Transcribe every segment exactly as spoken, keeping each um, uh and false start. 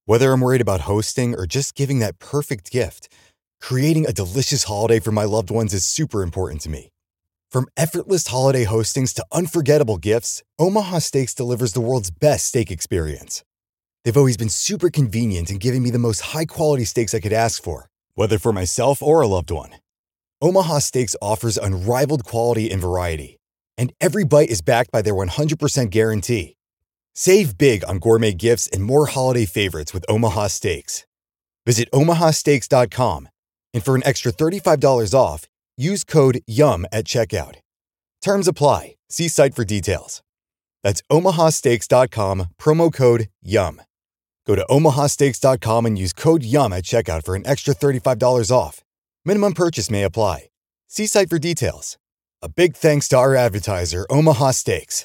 Whether I'm worried about hosting or just giving that perfect gift, creating a delicious holiday for my loved ones is super important to me. From effortless holiday hostings to unforgettable gifts, Omaha Steaks delivers the world's best steak experience. They've always been super convenient in giving me the most high-quality steaks I could ask for, whether for myself or a loved one. Omaha Steaks offers unrivaled quality and variety, and every bite is backed by their one hundred percent guarantee. Save big on gourmet gifts and more holiday favorites with Omaha Steaks. Visit omaha steaks dot com, and for an extra thirty-five dollars off, use code YUM at checkout. Terms apply. See site for details. That's omaha steaks dot com, promo code YUM. Go to omaha steaks dot com and use code YUM at checkout for an extra thirty-five dollars off. Minimum purchase may apply. See site for details. A big thanks to our advertiser, Omaha Steaks.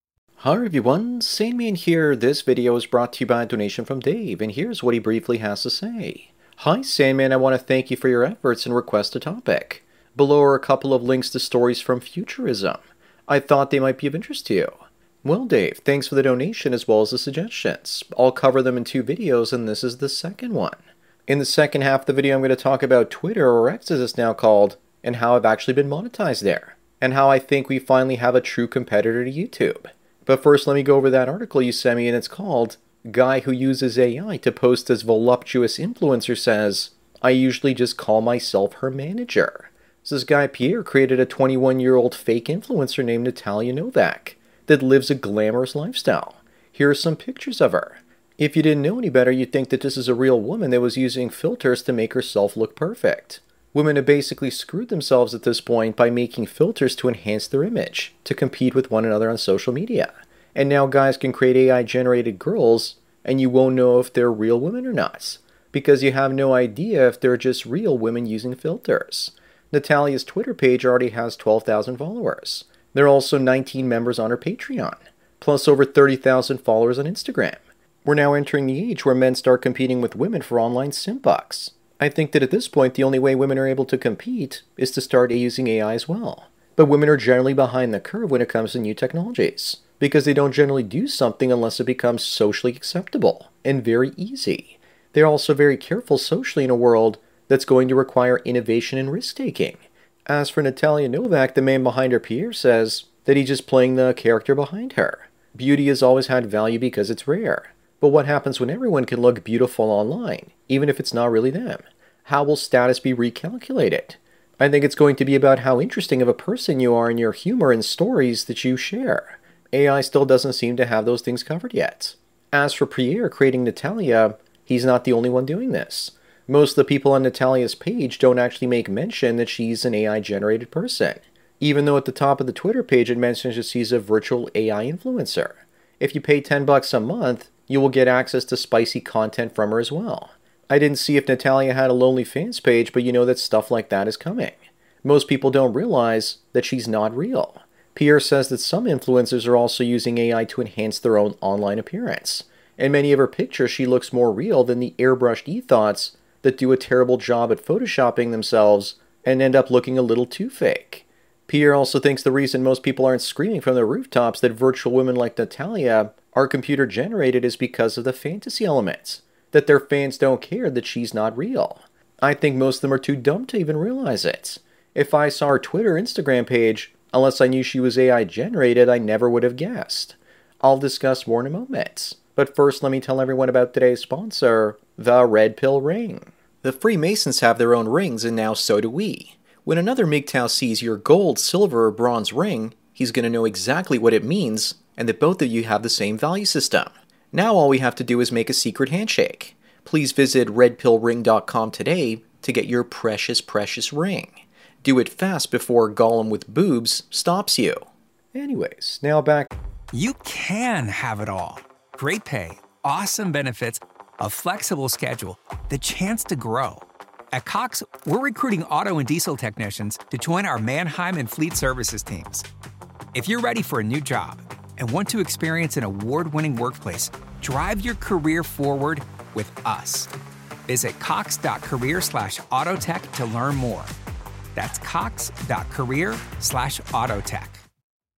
Hi everyone, Sandman here. This video is brought to you by a donation from Dave, and here's what he briefly has to say. Hi Sandman, I want to thank you for your efforts and request a topic. Below are a couple of links to stories from futurism. I thought they might be of interest to you. Well Dave, thanks for the donation as well as the suggestions. I'll cover them in two videos, and this is the second one. In the second half of the video I'm going to talk about Twitter, or X as it's now called, and how I've actually been monetized there, and how I think we finally have a true competitor to YouTube. But first, let me go over that article you sent me, and it's called Guy Who Uses A I to Post as Voluptuous Influencer Says, I Usually Just Call Myself Her Manager. So this guy Pierre created a twenty-one-year-old fake influencer named Natalia Novak that lives a glamorous lifestyle. Here are some pictures of her. If you didn't know any better, you'd think that this is a real woman that was using filters to make herself look perfect. Women have basically screwed themselves at this point by making filters to enhance their image, to compete with one another on social media. And now guys can create A I-generated girls, and you won't know if they're real women or not, because you have no idea if they're just real women using filters. Natalia's Twitter page already has twelve thousand followers. There are also nineteen members on her Patreon, plus over thirty thousand followers on Instagram. We're now entering the age where men start competing with women for online simp bucks. I think that at this point, the only way women are able to compete is to start using A I as well. But women are generally behind the curve when it comes to new technologies, because they don't generally do something unless it becomes socially acceptable and very easy. They're also very careful socially in a world that's going to require innovation and risk-taking. As for Natalia Novak, the man behind her Pierre says that he's just playing the character behind her. Beauty has always had value because it's rare. But what happens when everyone can look beautiful online, even if it's not really them? How will status be recalculated? I think it's going to be about how interesting of a person you are in your humor and stories that you share. A I still doesn't seem to have those things covered yet. As for Pierre creating Natalia, he's not the only one doing this. Most of the people on Natalia's page don't actually make mention that she's an A I-generated person, even though at the top of the Twitter page it mentions that she's a virtual A I influencer. If you pay ten bucks a month, you will get access to spicy content from her as well. I didn't see if Natalia had a Lonely Fans page, but you know that stuff like that is coming. Most people don't realize that she's not real. Pierre says that some influencers are also using A I to enhance their own online appearance. In many of her pictures, she looks more real than the airbrushed e-thoughts that do a terrible job at photoshopping themselves and end up looking a little too fake. Pierre also thinks the reason most people aren't screaming from the rooftops that virtual women like Natalia are computer generated is because of the fantasy elements, that their fans don't care that she's not real. I think most of them are too dumb to even realize it. If I saw her Twitter, Instagram page, unless I knew she was A I generated, I never would have guessed. I'll discuss more in a moment. But first, let me tell everyone about today's sponsor, the Red Pill Ring. The Freemasons have their own rings, and now so do we. When another M G T O W sees your gold, silver, or bronze ring, he's going to know exactly what it means, and that both of you have the same value system. Now all we have to do is make a secret handshake. Please visit red pill ring dot com today to get your precious, precious ring. Do it fast before Gollum with boobs stops you. Anyways, now back. You can have it all. Great pay, awesome benefits, a flexible schedule, the chance to grow. At Cox, we're recruiting auto and diesel technicians to join our Mannheim and Fleet Services teams. If you're ready for a new job and want to experience an award-winning workplace, drive your career forward with us. Visit cox.career slash autotech to learn more. That's cox.career slash autotech.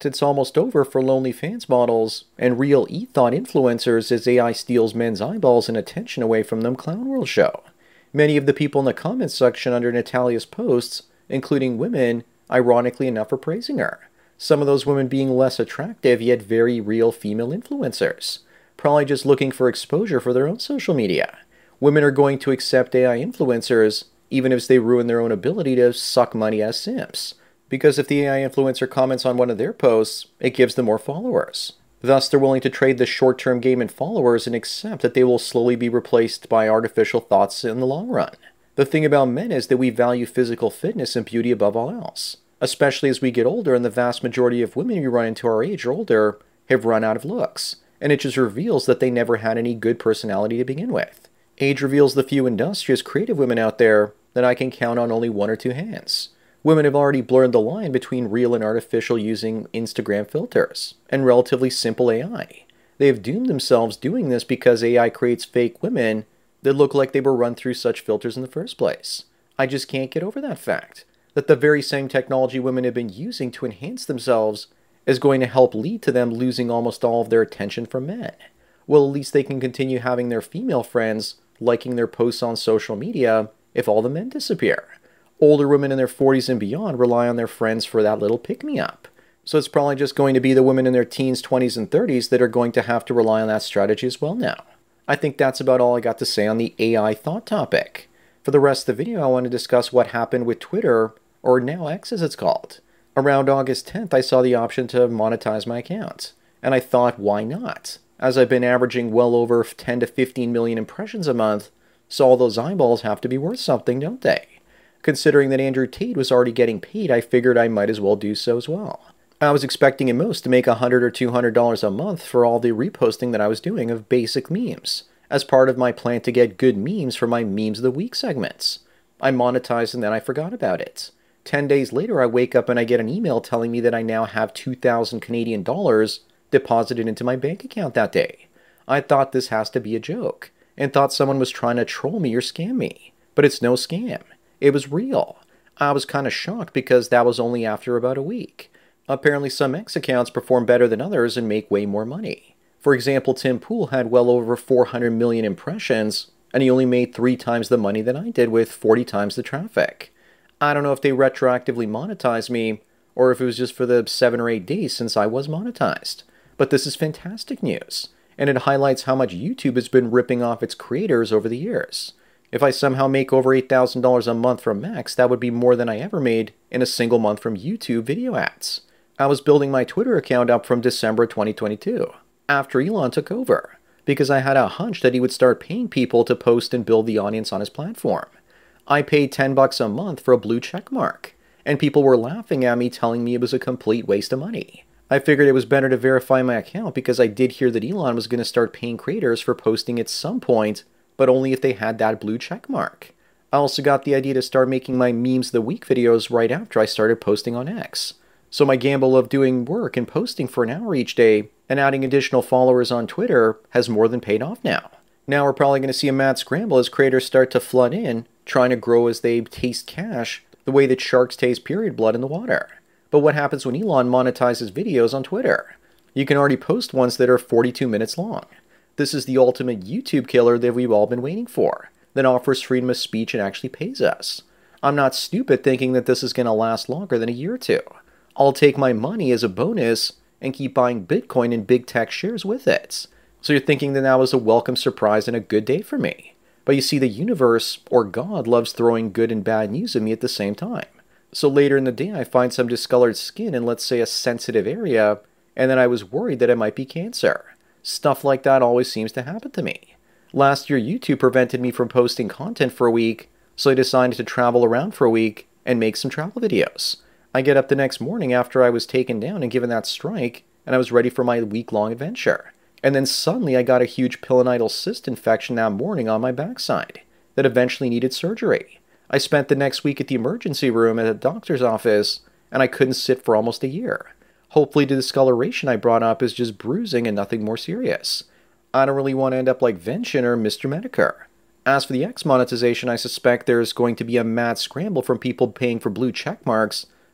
It's almost over for OnlyFans models and real e-thought influencers as A I steals men's eyeballs and attention away from them Clown World show. Many of the people in the comments section under Natalia's posts, including women, ironically enough, are praising her. Some of those women being less attractive yet very real female influencers, probably just looking for exposure for their own social media. Women are going to accept A I influencers even if they ruin their own ability to suck money as simps. Because if the A I influencer comments on one of their posts, it gives them more followers. Thus, they're willing to trade the short-term game in followers and accept that they will slowly be replaced by artificial thoughts in the long run. The thing about men is that we value physical fitness and beauty above all else, especially as we get older, and the vast majority of women who run into our age or older have run out of looks, and it just reveals that they never had any good personality to begin with. Age reveals the few industrious, creative women out there that I can count on only one or two hands. Women have already blurred the line between real and artificial using Instagram filters and relatively simple A I. They have doomed themselves doing this because A I creates fake women that look like they were run through such filters in the first place. I just can't get over that fact, that the very same technology women have been using to enhance themselves is going to help lead to them losing almost all of their attention from men. Well, at least they can continue having their female friends liking their posts on social media if all the men disappear. Older women in their forties and beyond rely on their friends for that little pick-me-up. So it's probably just going to be the women in their teens, twenties, and thirties that are going to have to rely on that strategy as well now. I think that's about all I got to say on the A I thought topic. For the rest of the video, I want to discuss what happened with Twitter, or now X as it's called. Around August tenth, I saw the option to monetize my account, and I thought, why not? As I've been averaging well over ten to fifteen million impressions a month, so all those eyeballs have to be worth something, don't they? Considering that Andrew Tate was already getting paid, I figured I might as well do so as well. I was expecting at most to make one hundred or two hundred dollars a month for all the reposting that I was doing of basic memes, as part of my plan to get good memes for my Memes of the Week segments. I monetized and then I forgot about it. Ten days later, I wake up and I get an email telling me that I now have two thousand Canadian dollars deposited into my bank account that day. I thought this has to be a joke, and thought someone was trying to troll me or scam me. But it's no scam. It was real. I was kind of shocked because that was only after about a week. Apparently some X accounts perform better than others and make way more money. For example, Tim Pool had well over four hundred million impressions, and he only made three times the money that I did with forty times the traffic. I don't know if they retroactively monetized me, or if it was just for the seven or eight days since I was monetized. But this is fantastic news, and it highlights how much YouTube has been ripping off its creators over the years. If I somehow make over eight thousand dollars a month from Max, that would be more than I ever made in a single month from YouTube video ads. I was building my Twitter account up from December twenty twenty-two, after Elon took over, because I had a hunch that he would start paying people to post and build the audience on his platform. I paid ten bucks a month for a blue check mark, and people were laughing at me telling me it was a complete waste of money. I figured it was better to verify my account because I did hear that Elon was going to start paying creators for posting at some point, but only if they had that blue check mark. I also got the idea to start making my Memes of the Week videos right after I started posting on X. So my gamble of doing work and posting for an hour each day and adding additional followers on Twitter has more than paid off now. Now we're probably going to see a mad scramble as creators start to flood in, trying to grow as they taste cash the way that sharks taste period blood in the water. But what happens when Elon monetizes videos on Twitter? You can already post ones that are forty-two minutes long. This is the ultimate YouTube killer that we've all been waiting for, that offers freedom of speech and actually pays us. I'm not stupid thinking that this is going to last longer than a year or two. I'll take my money as a bonus and keep buying Bitcoin and big tech shares with it. So you're thinking that that was a welcome surprise and a good day for me. But you see, the universe, or God, loves throwing good and bad news at me at the same time. So later in the day, I find some discolored skin in, let's say, a sensitive area, and then I was worried that it might be cancer. Stuff like that always seems to happen to me. Last year, YouTube prevented me from posting content for a week, so I decided to travel around for a week and make some travel videos. I get up the next morning after I was taken down and given that strike, and I was ready for my week-long adventure. And then suddenly I got a huge pilonidal cyst infection that morning on my backside that eventually needed surgery. I spent the next week at the emergency room at a doctor's office, and I couldn't sit for almost a year. Hopefully the discoloration I brought up is just bruising and nothing more serious. I don't really want to end up like Vention or Mister Medicare. As for the X monetization, I suspect there's going to be a mad scramble from people paying for blue check marks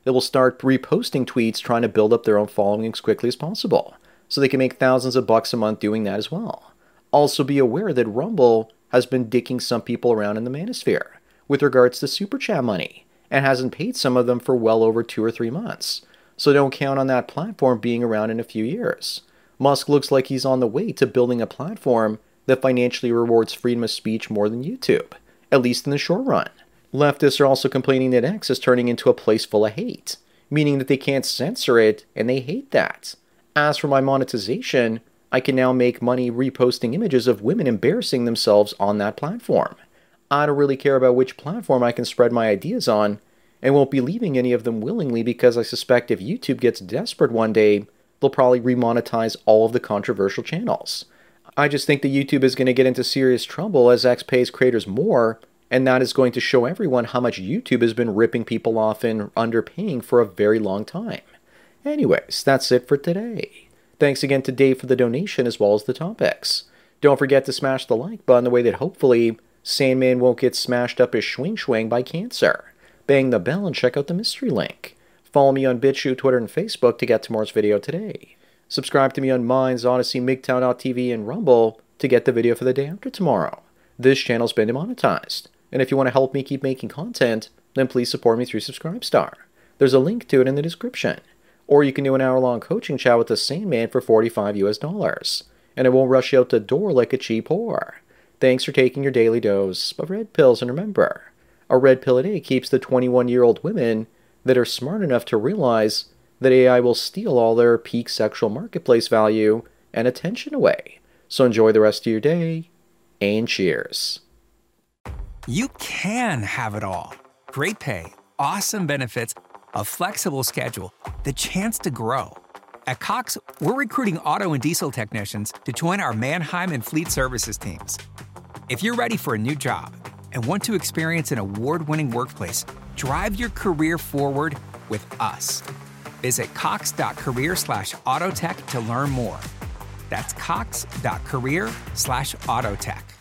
They will start reposting tweets trying to build up their own following as quickly as possible, so they can make thousands of bucks a month doing that as well. Also be aware that Rumble has been dicking some people around in the manosphere with regards to Super Chat money, and hasn't paid some of them for well over two or three months. So don't count on that platform being around in a few years. Musk looks like he's on the way to building a platform that financially rewards freedom of speech more than YouTube, at least in the short run. Leftists are also complaining that X is turning into a place full of hate, meaning that they can't censor it, and they hate that. As for my monetization, I can now make money reposting images of women embarrassing themselves on that platform. I don't really care about which platform I can spread my ideas on, and won't be leaving any of them willingly because I suspect if YouTube gets desperate one day, they'll probably remonetize all of the controversial channels. I just think that YouTube is going to get into serious trouble as X pays creators more, and that is going to show everyone how much YouTube has been ripping people off and underpaying for a very long time. Anyways, that's it for today. Thanks again to Dave for the donation as well as the topics. Don't forget to smash the like button the way that hopefully Sandman won't get smashed up his schwing schwing by cancer. Bang the bell and check out the mystery link. Follow me on BitChute, Twitter, and Facebook to get tomorrow's video today. Subscribe to me on Minds, Odyssey, MGTOW dot T V, and Rumble to get the video for the day after tomorrow. This channel's been demonetized, and if you want to help me keep making content, then please support me through Subscribestar. There's a link to it in the description. Or you can do an hour-long coaching chat with the Sandman for forty-five U S dollars, and it won't rush you out the door like a cheap whore. Thanks for taking your daily dose of red pills, and remember, a red pill a day keeps the twenty-one-year-old women that are smart enough to realize that A I will steal all their peak sexual marketplace value and attention away. So enjoy the rest of your day, and cheers. You can have it all. Great pay, awesome benefits, a flexible schedule, the chance to grow. At Cox, we're recruiting auto and diesel technicians to join our Mannheim and Fleet Services teams. If you're ready for a new job and want to experience an award-winning workplace, drive your career forward with us. Visit cox.career slash autotech to learn more. That's cox.career slash autotech.